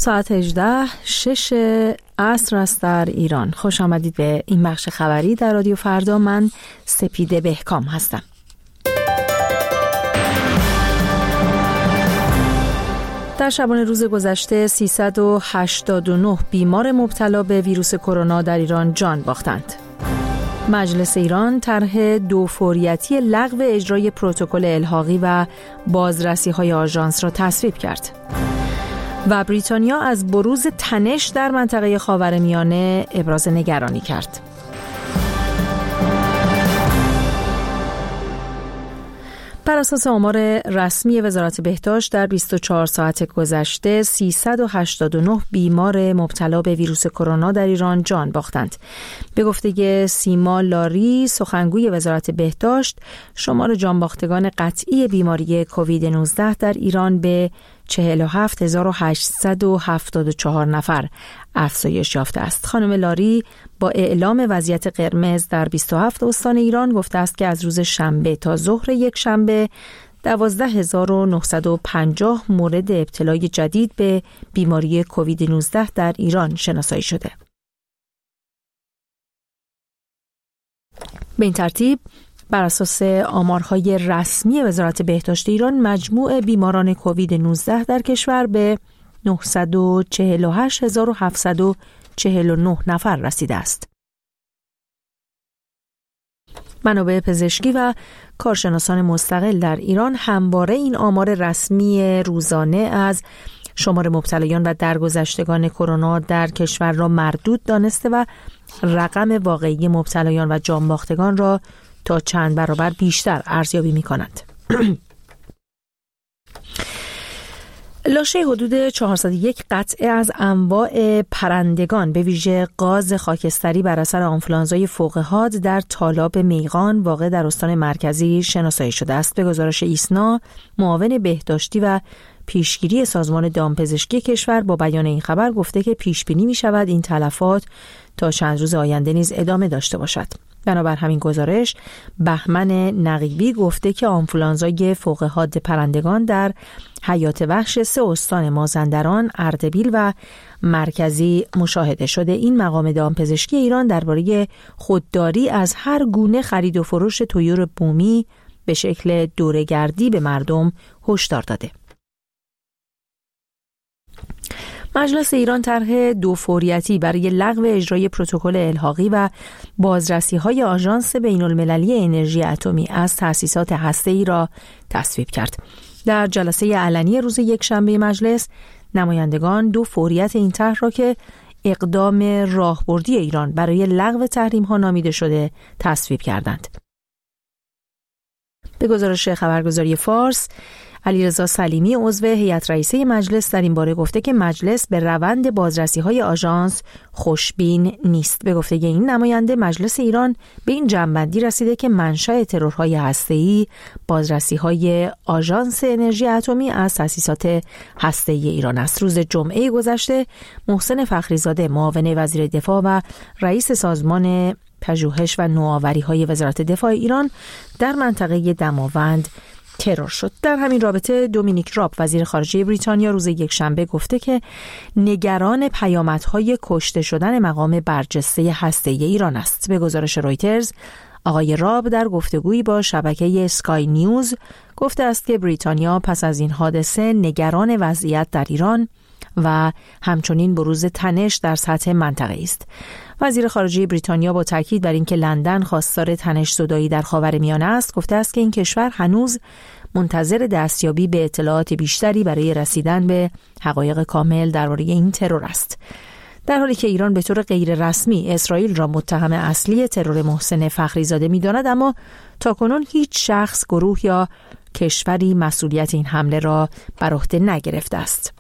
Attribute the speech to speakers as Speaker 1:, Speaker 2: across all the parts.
Speaker 1: ساعت 18:06 عصر است در ایران. خوش آمدید به این بخش خبری در رادیو فردا. من سپیده بهکام هستم. در شبانه روز گذشته 389 بیمار مبتلا به ویروس کرونا در ایران جان باختند. مجلس ایران طرح دوفوریتی لغو اجرای پروتکل الحاقی و بازرسی‌های آژانس را تصویب کرد. و بریتانیا از بروز تنش در منطقه خاورمیانه ابراز نگرانی کرد. بر اساس آمار رسمی وزارت بهداشت در 24 ساعت گذشته 389 بیمار مبتلا به ویروس کرونا در ایران جان باختند. به گفته سیما لاری سخنگوی وزارت بهداشت، شمار جان باختگان قطعی بیماری کووید 19 در ایران به 47874 نفر افزایش یافته است. خانم لاری با اعلام وضعیت قرمز در 27 استان ایران گفته است که از روز شنبه تا ظهر یک شنبه 12950 مورد ابتلای جدید به بیماری کووید 19 در ایران شناسایی شده. به این ترتیب بر اساس آمارهای رسمی وزارت بهداشت ایران مجموع بیماران کووید 19 در کشور به 948749 نفر رسیده است. منابع پزشکی و کارشناسان مستقل در ایران همواره این آمار رسمی روزانه از شمار مبتلایان و درگذشتگان کرونا در کشور را مردود دانسته و رقم واقعی مبتلایان و جان باختگان را تا چند برابر بیشتر ارزیابی می‌کنند. لاشه حدود 401 قطعه از انواع پرندگان به ویژه قاز خاکستری بر اثر آنفولانزای فوق حاد در تالاب میغان واقع در استان مرکزی شناسایی شده است. به گزارش ایسنا، معاون بهداشتی و پیشگیری سازمان دامپزشکی کشور با بیان این خبر گفته که پیش بینی می شود این تلفات تا چند روز آینده نیز ادامه داشته باشد. بنابر همین گزارش، بهمن نقیبی گفته که آنفولانزای فوق حاد پرندگان در حیات وحش 3 استان مازندران، اردبیل و مرکزی مشاهده شده. این مقام دامپزشکی ایران درباره خودداری از هر گونه خرید و فروش طیور بومی به شکل دوره‌گردی به مردم هشدار داده. مجلس ایران طرح دوفوریتی برای لغو اجرای پروتکل الحاقی و بازرسی‌های آژانس بین‌المللی انرژی اتمی از تأسیسات هسته‌ای را تصویب کرد. در جلسه علنی روز یکشنبه مجلس، نمایندگان دوفوریت این طرح را که اقدام راهبردی ایران برای لغو تحریم‌ها نامیده شده تصویب کردند. به گزارش خبرگزاری فارس، علیرضا سلیمی عضو هیئت رئیسه مجلس در این باره گفته که مجلس به روند بازرسی‌های آژانس خوشبین نیست. به گفته این نماینده، مجلس ایران به این جمع‌بندی رسیده که منشأ ترورهای هسته‌ای بازرسی‌های آژانس انرژی اتمی از تأسیسات هسته‌ای ایران است. روز جمعه گذشته، محسن فخریزاده، معاون وزیر دفاع و رئیس سازمان پژوهش و نوآوری‌های وزارت دفاع ایران در منطقه دماوند ترور شد. در همین رابطه دومینیک راب، وزیر خارجه بریتانیا، روز یکشنبه گفته که نگران پیامدهای کشته شدن مقام برجسته هسته‌ای ایران است. به گزارش رویترز، آقای راب در گفتگویی با شبکه اسکای نیوز گفته است که بریتانیا پس از این حادثه نگران وضعیت در ایران و همچنین بروز تنش در سطح منطقه است. وزیر خارجه بریتانیا با تاکید بر اینکه لندن خواستار تنش زدایی در خاورمیانه است، گفته است که این کشور هنوز منتظر دستیابی به اطلاعات بیشتری برای رسیدن به حقایق کامل درباره این ترور است. در حالی که ایران به طور غیر رسمی اسرائیل را متهم اصلی ترور محسن فخریزاده می‌داند، اما تاکنون هیچ شخص، گروه یا کشوری مسئولیت این حمله را بر عهده نگرفته است.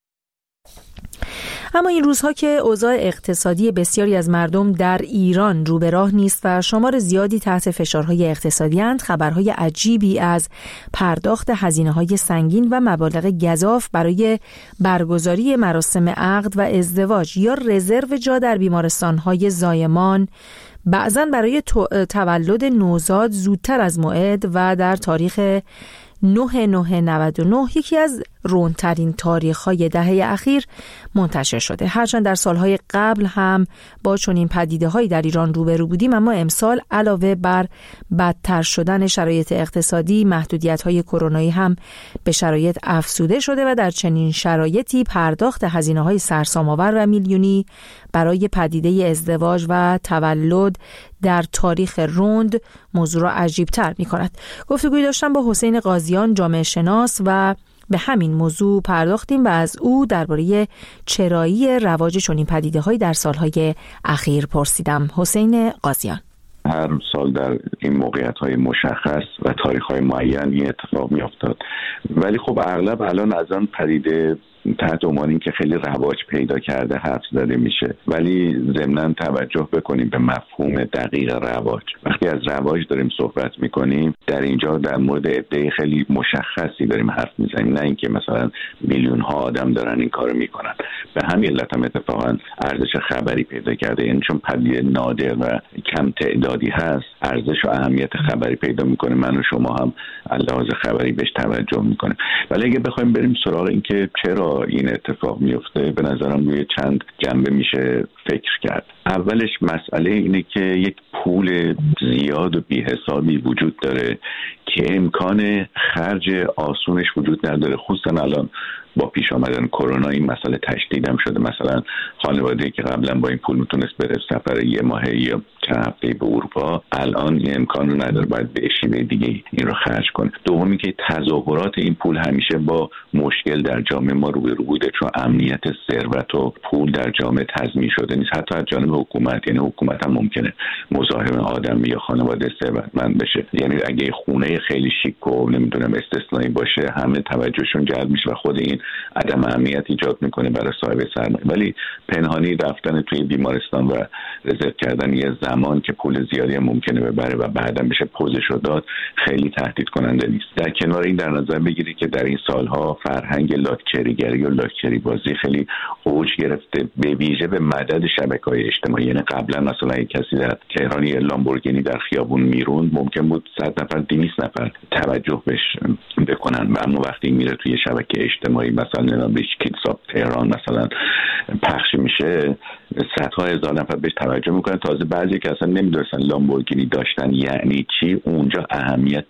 Speaker 1: اما این روزها که اوضاع اقتصادی بسیاری از مردم در ایران رو به راه نیست و شمار زیادی تحت فشارهای اقتصادی اند، خبرهای عجیبی از پرداخت هزینه‌های سنگین و مبالغ گزاف برای برگزاری مراسم عقد و ازدواج یا رزرو جا در بیمارستان‌های زایمان، بعضاً برای تولد نوزاد زودتر از موعد و در تاریخ 9/9/99 یکی از رندترین تاریخ‌های دهه اخیر منتشر شده. هرچند در سالهای قبل هم با چنین پدیده‌هایی در ایران روبرو بودیم، اما امسال علاوه بر بدتر شدن شرایط اقتصادی، محدودیت‌های کرونایی هم به شرایط افزوده شده و در چنین شرایطی پرداخت هزینه‌های سرسام‌آور و میلیونی برای پدیده ازدواج و تولد در تاریخ رند موضوع را عجیب‌تر می‌کند. گفتگوی داشتم با حسین قاضیان، جامعه شناس، و به همین موضوع پرداختیم و از او درباره چرایی رواج چنین پدیده‌هایی در سالهای اخیر پرسیدم. حسین قاضیان:
Speaker 2: هر سال در این موقعیت‌های مشخص و تاریخ‌های معین این اتفاق می‌افتاد، ولی خب اغلب الان از آن پدیده تحت عنوان این که خیلی رواج پیدا کرده حرف زده میشه، ولی ضمناً توجه بکنیم به مفهوم دقیق رواج. وقتی از رواج داریم صحبت میکنیم در اینجا در مورد عده خیلی مشخصی داریم حرف میزنیم، نه اینکه مثلا میلیون ها آدم دارن این کارو میکنن. به همین علت هم اتفاقا ارزش خبری پیدا کرده، یعنی چون پدیده نادر و کم تعدادی هست ارزش و اهمیت خبری پیدا میکنه، من و شما هم لحاظ خبری بهش توجه میکنیم. ولی اگه بخوایم بریم سراغ این که چرا این اتفاق میفته، به نظرم روی چند جنبه میشه فکر کرد. اولش مسئله اینه که یک پول زیاد و بی‌حسابی وجود داره که امکان خرج آسونش وجود نداره، خصوصا الان با پیش آمدن کرونا این مسئله تشدیدم شده. مثلا خانواده‌ای که قبلا با این پول میتونست بره سفر یه ماهه یا چند هفته به اروپا، الان این امکان رو نداره، باید به شیوه دیگه این رو خرج کنه. دومی که تظاهرات این پول همیشه با مشکل در جامعه ما روبرو بوده، چون امنیت ثروت و پول در جامعه تضمین شده نیست، حتی از جانب حکومت. یعنی حکومت هم ممکنه مزاحم آدمی یا خانواده ثروتمند بشه، یعنی اگه خونه خیلی شیک و نمیدونم استثنایی باشه همه توجهشون جلب میشه و خود این عدم امنیت ایجاد میکنه برای صاحب سرمایه. ولی پنهانی رفتن توی بیمارستان و رزرو کردن یه زمان که پول زیادی هم ممکنه ببره و بعداً بشه پوزشو داد خیلی تهدید کننده نیست. در کنار این در نظر بگیرید که در این سالها فرهنگ لاکچریگری و لاکچری بازی خیلی اوج گرفته، به ویژه به مدد شبکه‌های اجتماعی. یعنی قبلا مثلا یک کسی در تهران یه لامبورگینی در خیابون میروند ممکن بود 100 نفر 200 نفر توجه بهش بکنن، و اما وقتی میره توی شبکه اجتماعی مثلا به کلیسا تهران مثلا پخش میشه صدها هزار نفر بهش توجه میکنن. تازه بعضی که اصلا نمیدونستن لامبورگینی داشتن یعنی چی، اونجا اهمیت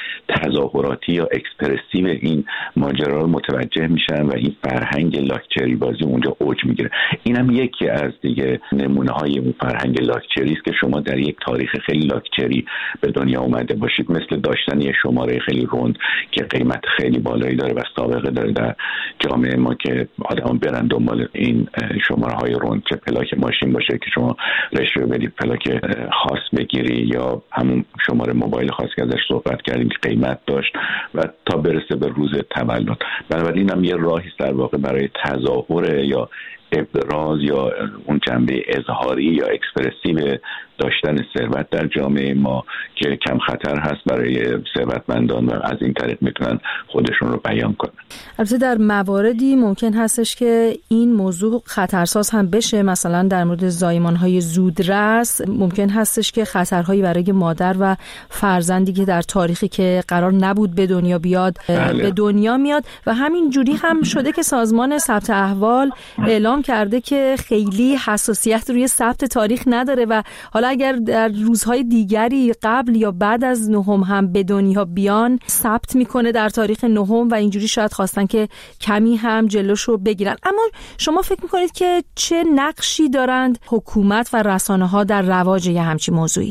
Speaker 2: تظاهراتی یا اکسپرسیو این ماجرا رو متوجه میشن و این فرهنگ لاکچری بازی اونجا اوج میگیره. اینم یکی از دیگه نمونه های اون فرهنگ لاکچری است که شما در یک تاریخ خیلی لاکچری به دنیا اومده باشید، مثل داشتن یه شماره خیلی رند که قیمت خیلی بالایی داره و سابقه داره در جامعه ما که آدم برن دنبال این شماره های رند، چه پلاک ماشین باشه که شما رشوه بدید پلاک خاص بگیری یا همون شماره موبایل خاص که ازش صحبت کردیم که قیمت داشت و تا برسه به روز تولد. بنابراین هم یه راهی در واقع برای تظاهر یا ابراز یا اون جنبه اظهاری یا اکسپرسیو داشتن ثروت در جامعه ما که کم خطر هست برای ثروتمندان و از این طریق میتونن خودشون رو بیان کنن. البته
Speaker 1: در مواردی ممکن هستش که این موضوع خطرساز هم بشه، مثلا در مورد زایمان‌های زودرس ممکن هستش که خطرهایی برای مادر و فرزندی که در تاریخی که قرار نبود به دنیا بیاد به دنیا میاد و همین جوری هم شده که سازمان ثبت احوال اعلام کرده که خیلی حساسیت روی ثبت تاریخ نداره و حالا اگر در روزهای دیگری قبل یا بعد از نهم هم به دنیا بیان ثبت میکنه در تاریخ نهم و اینجوری شاید خواستن که کمی هم جلوشو بگیرن. اما شما فکر میکنید که چه نقشی دارند حکومت و رسانه‌ها در رواج یه همچین موضوعی؟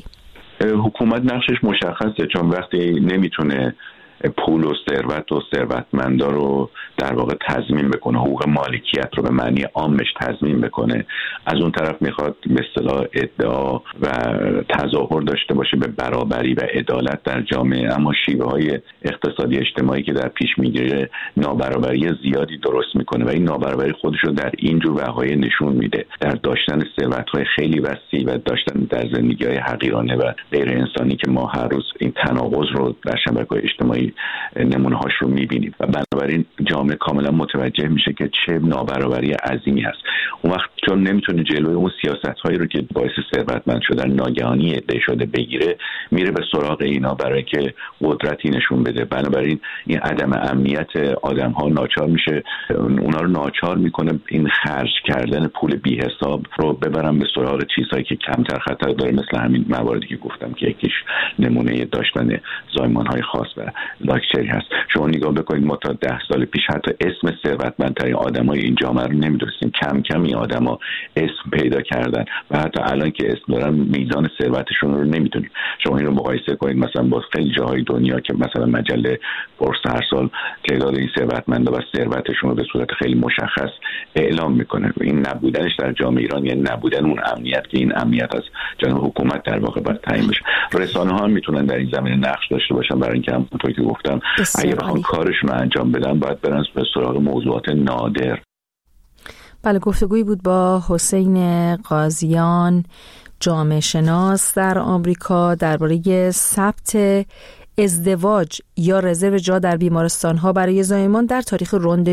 Speaker 2: حکومت نقشش مشخصه، چون وقتی نمیتونه پول و ثروت و ثروتمندا رو در واقع تضمین بکنه، حقوق مالکیت رو به معنی عامش تضمین بکنه، از اون طرف میخواد به اصطلاح ادعا و تظاهر داشته باشه به برابری و عدالت در جامعه، اما شیوه‌های اقتصادی اجتماعی که در پیش میگیره نابرابری زیادی درست میکنه و این نابرابری خودش رو در این جور وقایع نشون میده، در داشتن ثروت‌های خیلی وسیع و داشتن در زندگی‌های حقیرانه و غیر انسانی که ما هر روز این تناقض رو در شبکه‌های اجتماعی وقتی نمونه هاش رو میبینیم و بنابراین جامعه کاملا متوجه میشه که چه نابرابری عظیمی هست. اون وقت چون نمیتونه جلوی اون سیاست هایی رو که باعث ثروتمند شدن ناگهانی عده شده بگیره، میره به سراغ اینا برای که قدرتی نشون بده. بنابراین این عدم امنیت آدم ها ناچار میشه، اونا رو ناچار میکنه این خرج کردن پول بی حساب رو ببرن به سراغ چیزهایی که کمتر خطر داره، مثل همین مواردی که گفتم که یکیش نمونه داشتن زایمان های خاص و لاکچری هست. شما نگاه بکنید ما تا 10 سال پیش حتی اسم ثروتمندترین آدمای این جامعه رو نمیدونستیم. کم کم این آدما اسم پیدا کردن و حتی الان که اسم دارن میزان ثروتشون رو نمیدونیم. شما این رو مقایسه کنید مثلا با خیلی جاهای دنیا که مثلا مجله فوربس هر سال تعداد این ثروتمندا و ثروتشون رو به صورت خیلی مشخص اعلام میکنه. این نبودنش در جامعه ایران یعنی نبودن اون امنیت که این امنیت از جانب حکومت در واقع باید تعیین بشه. رسانه ها هم میتونن در این زمینه نقش داشته باشن، برای اینکه همونطور که گفتم اگه بخوان کارشون رو انجام بدن باید برن به سراغ موضوعات نادر.
Speaker 1: بله، گفتگویی بود با حسین قاضیان، جامعه شناس در آمریکا، درباره ثبت ازدواج یا رزرو جا در بیمارستان‌ها برای زایمان در تاریخ روند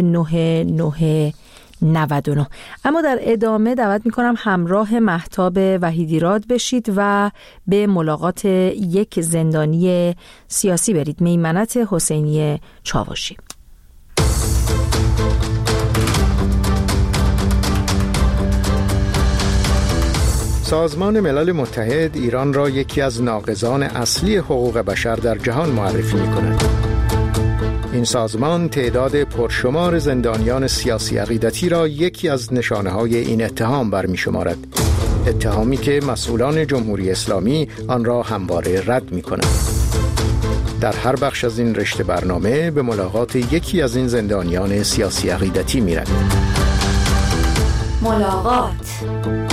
Speaker 1: 9/9/99. اما در ادامه دعوت می‌کنم همراه مهتاب وحیدیراد بشید و به ملاقات یک زندانی سیاسی برید، میمنت حسینی چاوشی.
Speaker 3: سازمان ملل متحد ایران را یکی از ناقضان اصلی حقوق بشر در جهان معرفی می‌کند. این سازمان تعداد پرشمار زندانیان سیاسی عقیدتی را یکی از نشانه‌های این اتهام برمی‌شمارد. اتهامی که مسئولان جمهوری اسلامی آن را همواره رد می‌کنند. در هر بخش از این رشته برنامه به ملاقات یکی از این زندانیان سیاسی عقیدتی می‌رود.
Speaker 4: ملاقات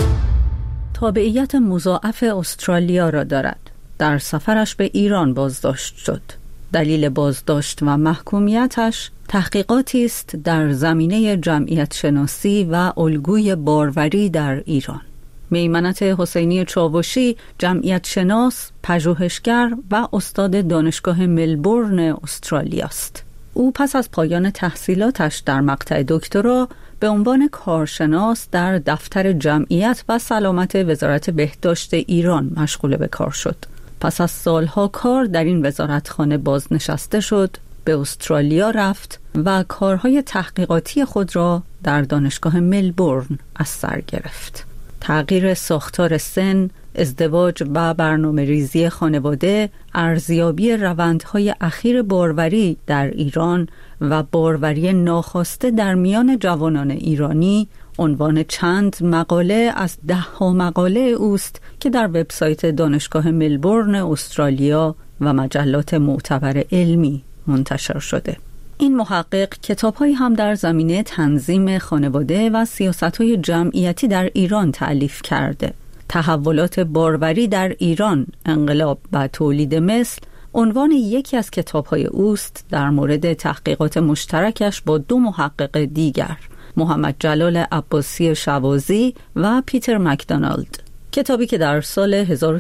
Speaker 4: تابعیت مضاعف استرالیا را دارد. در سفرش به ایران بازداشت شد. دلیل بازداشت و محکومیتش تحقیقاتی است در زمینه جمعیت شناسی و الگوی باروری در ایران. میمنت حسینی چاوشی جمعیت شناس، پژوهشگر و استاد دانشگاه ملبورن استرالیا است. او پس از پایان تحصیلاتش در مقطع دکترا به عنوان کارشناس در دفتر جمعیت و سلامت وزارت بهداشت ایران مشغول به کار شد. پس از سالها کار در این وزارتخانه بازنشسته شد، به استرالیا رفت و کارهای تحقیقاتی خود را در دانشگاه ملبورن از سر گرفت. تغییر ساختار سن، ازدواج و برنامه ریزی خانواده، ارزیابی روندهای اخیر باروری در ایران و باروری ناخواسته در میان جوانان ایرانی عنوان چند مقاله از 10 مقاله اوست که در وبسایت دانشگاه ملبورن استرالیا و مجلات معتبر علمی منتشر شده. این محقق کتاب‌هایی هم در زمینه تنظیم خانواده و سیاست‌های جمعیتی در ایران تألیف کرده. تحولات باروری در ایران، انقلاب و تولید مثل عنوان یکی از کتاب‌های اوست در مورد تحقیقات مشترکش با 2 محقق دیگر، محمد جلال عباسی شوازی و پیتر مکدونالد. کتابی که در سال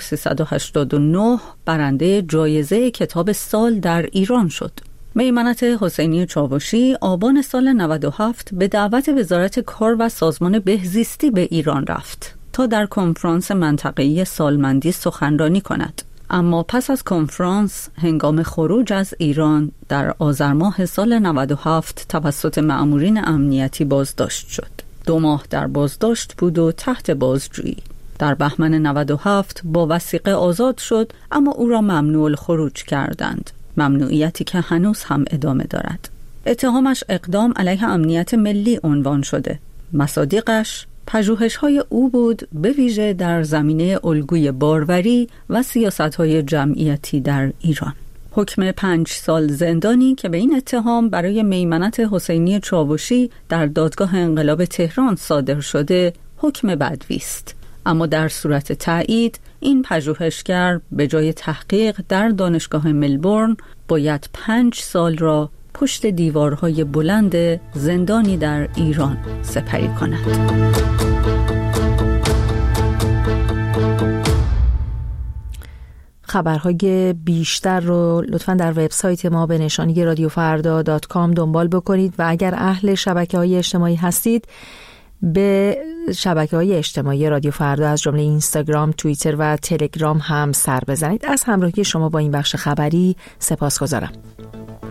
Speaker 4: 1389 برنده جایزه کتاب سال در ایران شد. میمنت حسینی چاوشی آبان سال 97 به دعوت وزارت کار و سازمان بهزیستی به ایران رفت تا در کنفرانس منطقه‌ای سالمندی سخنرانی کند. اما پس از کنفرانس هنگام خروج از ایران در آذر ماه سال 97 توسط مأمورین امنیتی بازداشت شد. 2 ماه در بازداشت بود و تحت بازجویی. در بهمن 97 با وثیقه آزاد شد، اما او را ممنوع الخروج کردند. ممنوعیتی که هنوز هم ادامه دارد. اتهامش اقدام علیه امنیت ملی عنوان شده. مصادیقش پژوهش‌های او بود، به ویژه در زمینه الگوی باروری و سیاست‌های جمعیتی در ایران. حکم 5 سال زندانی که به این اتهام برای میمنت حسینی چاوشی در دادگاه انقلاب تهران صادر شده، حکم بدوی است. اما در صورت تایید این پژوهشگر به جای تحقیق در دانشگاه ملبورن باید 5 سال را پشت دیوارهای بلند زندانی در ایران سپری کند.
Speaker 1: خبرهای بیشتر رو لطفاً در وبسایت ما به نشانی radiofarda.com دنبال بکنید و اگر اهل شبکه‌های اجتماعی هستید به شبکه‌های اجتماعی رادیو فردا از جمله اینستاگرام، توییتر و تلگرام هم سر بزنید. از همراهی شما با این بخش خبری سپاسگزارم.